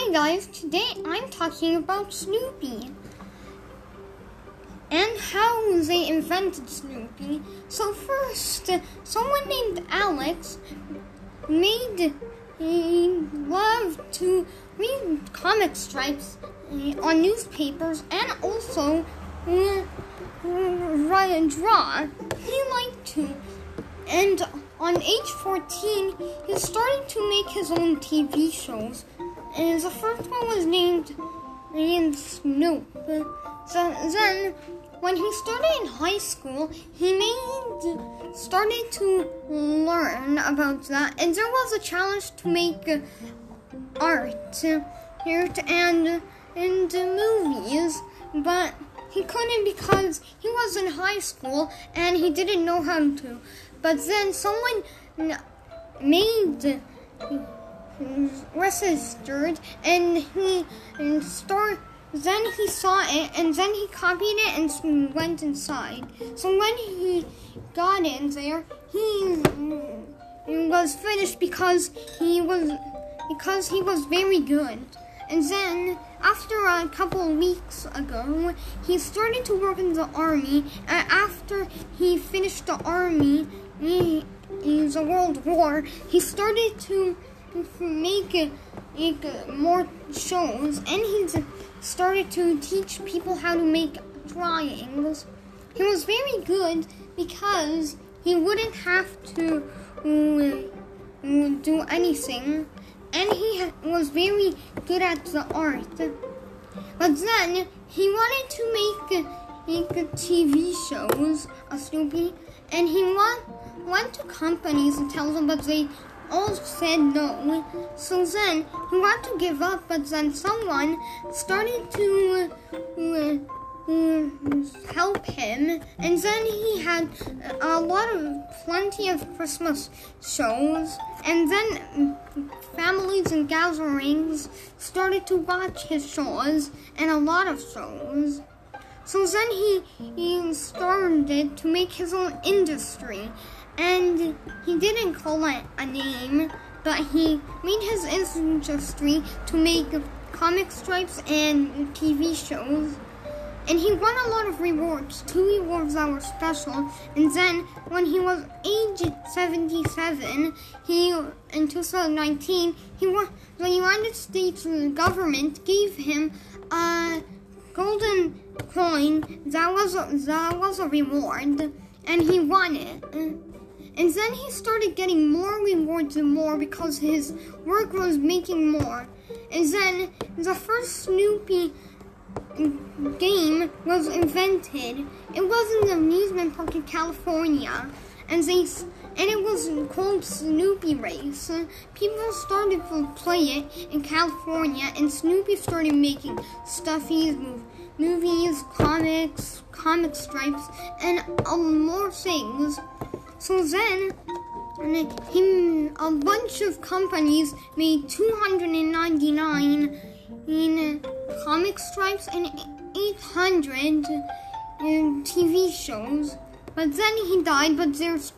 Hi guys, today I'm talking about Snoopy and how they invented Snoopy. So first, someone named Alex loved to read comic strips on newspapers and also write and draw. He liked to. And on age 14, he started to make his own TV shows. And the first one was named Snoop. So then, when he started in high school, he started to learn about that. And there was a challenge to make art and movies, but he couldn't because he was in high school and he didn't know how to. But then someone registered and then he saw it and then he copied it and went inside. So when he got in there, he was finished because he was very good. And then after a couple of weeks ago, he started to work in the army. And after he finished the army, in the World War, he started to make more shows, and he started to teach people how to make drawings. He was very good because he wouldn't have to do anything, and he was very good at the art. But then he wanted to make TV shows of Snoopy, and he went to companies and tell them, but they all said no. So then he wanted to give up, but then someone started to help him, and then he had plenty of Christmas shows, and then families and gatherings started to watch his shows, and a lot of shows. So then he started to make his own industry, and he didn't call it a name, but he made his industry to make comic strips and TV shows. And he won a lot of rewards, 2 rewards that were special. And then when he was age 77, in 2019, the United States government gave him a golden coin that was a reward, and he won it. And then he started getting more rewards and more because his work was making more. And then the first Snoopy game was invented. It was in the amusement park in California, and it was called Snoopy Race. People started to play it in California, and Snoopy started making stuffies, movies, comic strips, and more things. So then, a bunch of companies made 299 in comic strips and 800 TV shows. But then he died. But there's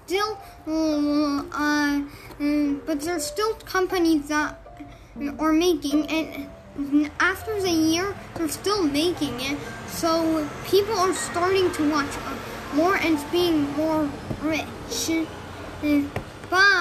still companies that are making, and after the year, they're still making it. So people are starting to watch more and being more rich. Bye.